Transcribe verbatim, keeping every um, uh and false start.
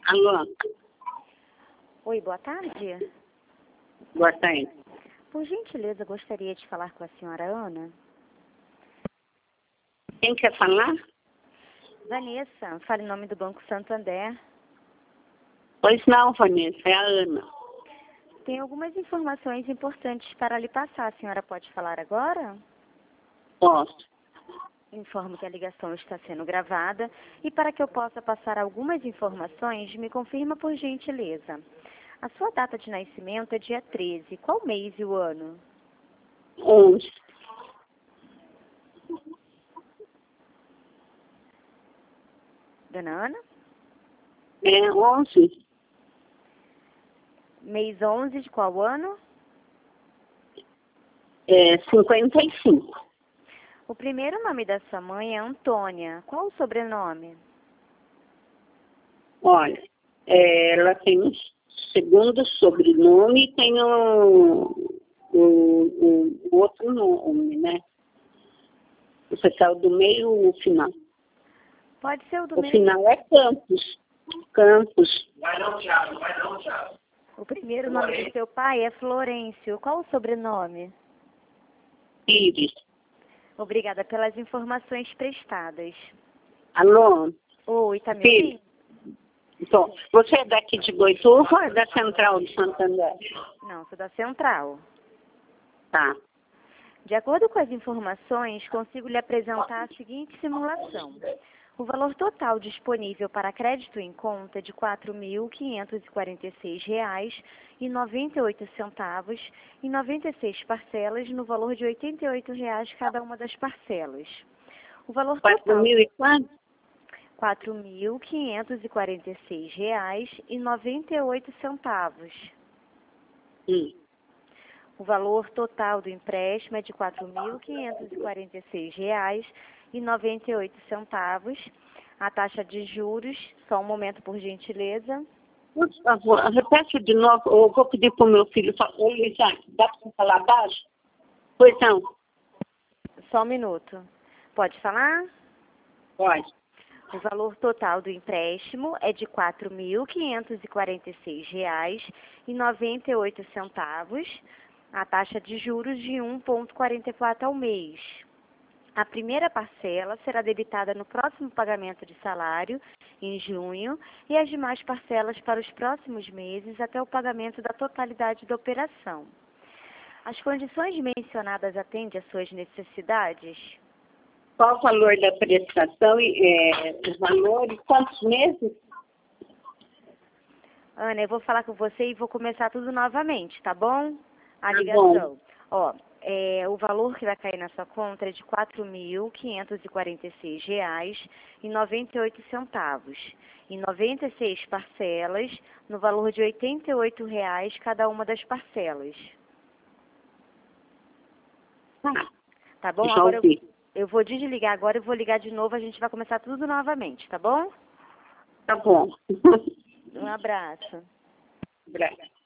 Alô? Oi, boa tarde. Boa tarde. Por gentileza, gostaria de falar com a senhora Ana. Quem quer falar? Vanessa, fala em nome do Banco Santander. Pois não, Vanessa, é a Ana. Tem algumas informações importantes para lhe passar. A senhora pode falar agora? Posso. Informo que a ligação está sendo gravada e para que eu possa passar algumas informações, me confirma por gentileza. A sua data de nascimento é dia treze. Qual mês e o ano? onze. Dona Ana? É onze. Mês onze de qual ano? É cinquenta e cinco. O primeiro nome da sua mãe é Antônia. Qual o sobrenome? Olha, é, ela tem um segundo sobrenome e tem o, o, o, o outro nome, né? Você saiu do meio ou o final? Pode ser o do O meio. final é Campos. Campos. Vai não, Thiago, vai não, Thiago. O primeiro nome do seu pai é Florencio. Qual o sobrenome? Pires. Obrigada pelas informações prestadas. Alô? Oi, tá me Pires. ouvindo? Então, você é daqui de Boituva ou é da Central de Santander? Não, sou da Central. Tá. De acordo com as informações, consigo lhe apresentar a seguinte simulação. O valor total disponível para crédito em conta é de quatro mil quinhentos e quarenta e seis reais e noventa e oito centavos em noventa e seis parcelas no valor de oitenta e oito reais cada uma das parcelas. O valor Quatro total mil e quanto? quatro mil quinhentos e quarenta e seis reais e noventa e oito centavos. Hum. O valor total do empréstimo é de quatro mil quinhentos e quarenta e seis reais e noventa e oito centavos. A taxa de juros, só um momento por gentileza. Por favor, repete de novo. Eu vou pedir para o meu filho falar. Ô, Luizão, dá para você falar baixo? Pois não. Só um minuto. Pode falar? Pode. O valor total do empréstimo é de quatro mil quinhentos e quarenta e seis reais e noventa e oito centavos. A taxa de juros de um vírgula quarenta e quatro ao mês. A primeira parcela será debitada no próximo pagamento de salário, em junho, e as demais parcelas para os próximos meses até o pagamento da totalidade da operação. As condições mencionadas atendem às suas necessidades? Qual o valor da prestação e é, o valor e quantos meses? Ana, eu vou falar com você e vou começar tudo novamente, tá bom? A Tá ligação. Ó, é, o valor que vai cair na sua conta é de quatro mil quinhentos e quarenta e seis reais e noventa e oito centavos. Em noventa e seis parcelas, no valor de oitenta e oito reais cada uma das parcelas. Tá. Tá bom? Já Agora eu, ouvi. eu vou desligar agora, eu vou ligar de novo, a gente vai começar tudo novamente, tá bom? Tá bom. Um abraço. Obrigada.